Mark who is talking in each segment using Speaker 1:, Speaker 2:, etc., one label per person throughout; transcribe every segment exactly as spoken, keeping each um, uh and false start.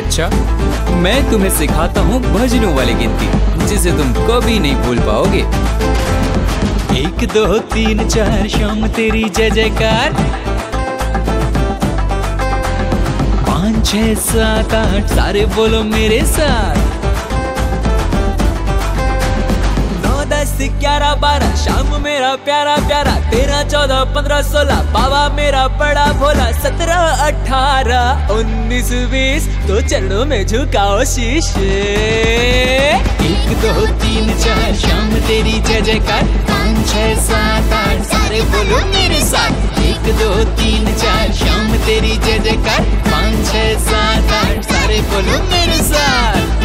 Speaker 1: अच्छा, मैं तुम्हें सिखाता हूँ भजनों वाली गिनती, जिसे तुम कभी नहीं भूल पाओगे। एक दो तीन चार शाम तेरी जय जयकार, पाँच छह सात आठ सारे बोलो मेरे साथ, नौ दस ग्यारह बारह शाम मेरा प्यारा प्यारा, तेरह चौदह पंद्रह सोलह बाबा मेरा बड़ा भोला, सत्रह अठारह उन्नीस बीस तो चरणों में झुकाओ शीश। एक दो तीन चार शाम तेरी जय जयकार, पाँच छह सात आठ सारे बोलो मेरे साथ। एक दो तीन चार शाम तेरी जय जयकार, पाँच छह सात आठ सारे बोलो मेरे साथ।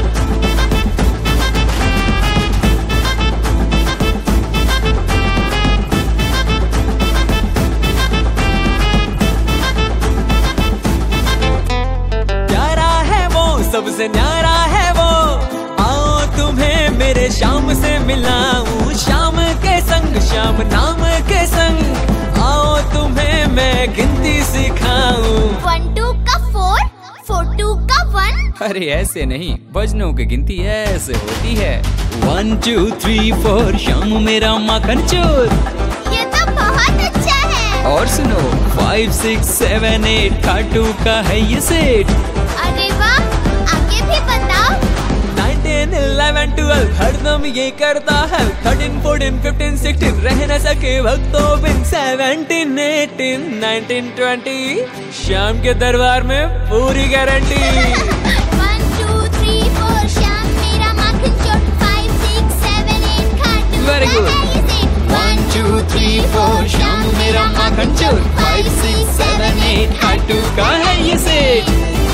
Speaker 1: सबसे न्यारा है वो, आओ तुम्हें मेरे शाम से मिलाऊं, शाम के संग श्याम नाम के संग, आओ तुम्हें मैं गिनती सिखाऊं।
Speaker 2: वन टू का फोर, फोर टू का वन।
Speaker 1: अरे ऐसे नहीं, भजनों की गिनती ऐसे होती है। One two three four Shyam मेरा माखन चोर,
Speaker 2: ये तो बहुत अच्छा है।
Speaker 1: और सुनो, five six seven eight Khatu का है ये सेट।
Speaker 2: अरे वाह, आगे भी बताओ।
Speaker 1: नाइन टेन इलेवन ट्वेल्व हरदम ये करता है, थर्टीन फोर्टीन फिफ्टीन सिक्सटीन रह न सके भक्तों बिन, सेवनटीन एटीन नाइनटीन ट्वेंटी शाम के दरबार में पूरी guarantee.
Speaker 2: One two three four Shyam मेरा माखन चोर, five six seven eight Khatu
Speaker 1: Very good. One two three four Shyam मेरा माखन चोर, five six seven eight Khatu का है ये सेट।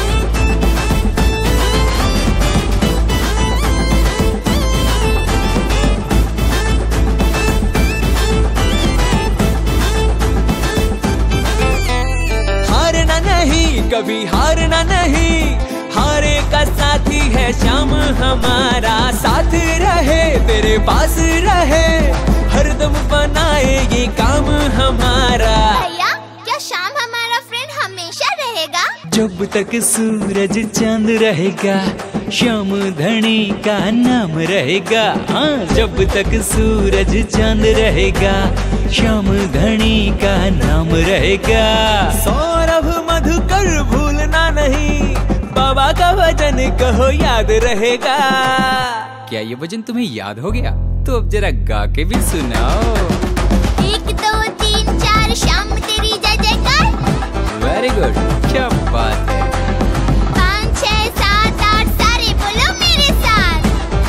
Speaker 1: हारना नहीं, कभी हारना नहीं, हारे का साथी है श्याम हमारा, साथ रहे तेरे पास रहे, हरदम बनाए ये काम हमारा।
Speaker 2: भैया, क्या श्याम हमारा फ्रेंड हमेशा रहेगा?
Speaker 1: जब तक सूरज चांद रहेगा, श्याम धनी का नाम रहेगा। हाँ, जब तक सूरज चांद रहेगा, श्याम धनी का नाम रहेगा। सौरभ मधुकर भूलना नहीं, बाबा का वचन कहो याद रहेगा। क्या ये वचन तुम्हें याद हो गया? तो अब जरा गा के भी सुनाओ।
Speaker 2: एक दो तीन चार श्याम तेरी जय जयकार।
Speaker 1: वेरी गुड, क्या बात है।
Speaker 2: पाँच छह सात आठ सारे बोलो मेरे साथ।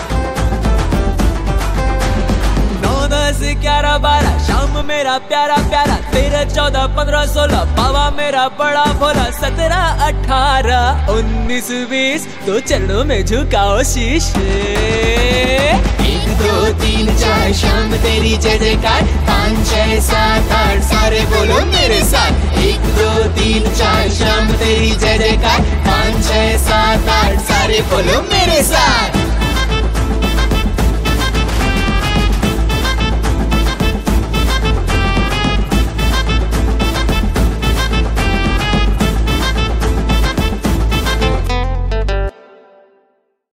Speaker 1: नौ दस ग्यारह बारह शाम मेरा प्यारा प्यारा, तेरह चौदह पंद्रह सोलह बाबा मेरा बड़ा भोला, सत्रह अठारह उन्नीस बीस तो चरणों में झुकाओ शीश। एक दो तीन चार शाम तेरी जय जयकार, पाँच छह सात आठ सारे बोलो मेरे साथ। एक दो तीन चार शाम तेरी जय जयकार, पाँच छह सात आठ सारे बोलो मेरे साथ।